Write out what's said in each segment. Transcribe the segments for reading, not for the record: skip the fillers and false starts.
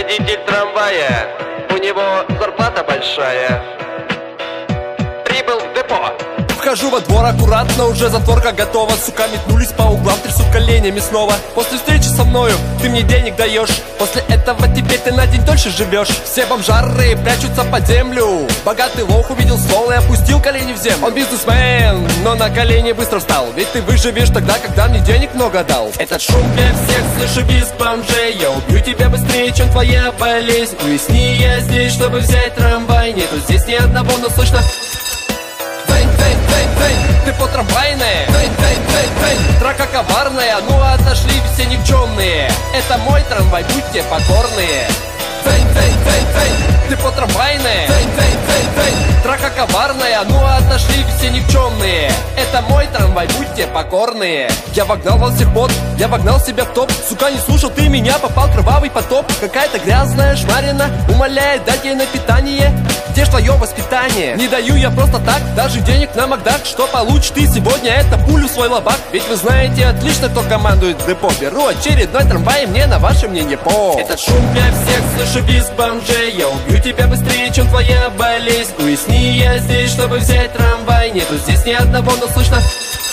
водитель трамвая, у него зарплата большая. Прибыл в депо. Вхожу во двор аккуратно, уже затворка готова. Сука метнулись по углам, трясут коленями снова. После встречи со мною ты мне денег даешь. После этого теперь ты на день дольше живешь. Все бомжары прячутся под землю. Богатый лох увидел ствол и опустил колени в землю. Он бизнесмен, но на колени быстро встал. Ведь ты выживешь тогда, когда мне денег много дал. Этот шум для всех, слышу визг бомжей. Я убью тебя быстрее, чем твоя болезнь. Уясни, я здесь, чтобы взять трамвай. Нету здесь ни одного, но слышно. Ты по трамвайной, трака коварная, ну отошли все никчемные. Это мой трамвай, будьте покорные. Ты по трамвайной, трака коварная, ну отошли все никчемные. Это мой трамвай, будьте покорные. Я вогнал во всех бот, я вогнал себя в топ. Сука, не слушал ты меня, попал кровавый потоп. Какая-то грязная шмарина умоляет дать ей на питание. Где ж твое воспитание? Не даю я просто так, даже денег на Макдак. Что получишь ты сегодня, это пулю в свой лобак. Ведь вы знаете отлично, кто командует в депо. Беру очередной трамвай, мне на ваше мнение по. Этот шум для всех, слышу визг бомжей. Я убью тебя быстрее, чем твоя болезнь. Уясни, я здесь, чтобы взять трамвай. Нету здесь ни одного, но слышно.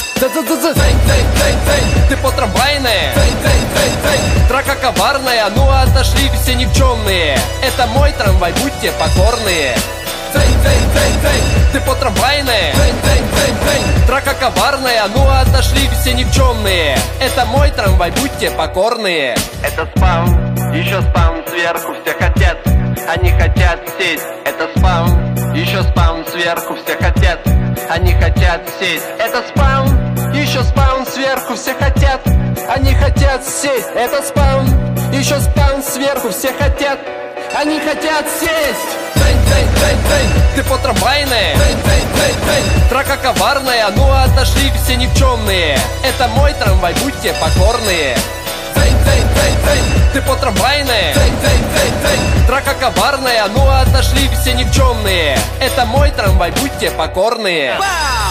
Ты по трамвайной, трака коварная, ну отошли все никчемные. Это мой трамвай, будьте покорные. Ты по трамвайной, трака коварная, ну отошли все никчемные. Это мой трамвай, будьте покорные. Это спам, еще спам сверху, все хотят, они хотят сесть. Это спам, еще спам сверху, все хотят, они хотят сесть. Это спам, еще спам сверху, все хотят, они хотят сесть. Это спам, еще спам сверху, все хотят, они хотят сесть. Ты по трамвайной, трака коварная, ну отошли все никчемные. Это мой трамвай, будьте покорные. Ты по трамвайной, трака коварная, ну отошли все никчемные. Это мой трамвай, будьте покорные.